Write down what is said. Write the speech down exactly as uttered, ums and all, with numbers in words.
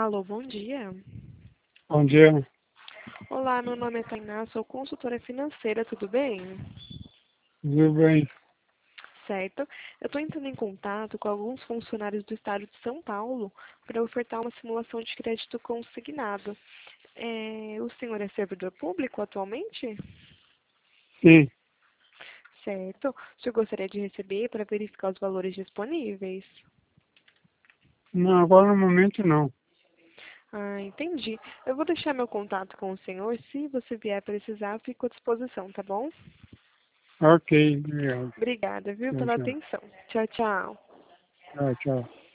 Alô, bom dia. Bom dia, Olá, meu nome é Tainá, sou consultora financeira, tudo bem? tudo bem? Certo. Eu estou entrando em contato com alguns funcionários do estado de São Paulo para ofertar uma simulação de crédito consignado. É, o senhor é servidor público atualmente? Sim, Certo. O senhor gostaria de receber para verificar os valores disponíveis? não, agora no momento não. Ah, entendi. Eu vou deixar meu contato com o senhor. Se você vier precisar, eu fico à disposição, tá bom? Ok, obrigado. Obrigada, viu, Tchau, pela tchau. atenção. Tchau, tchau. Tchau, tchau.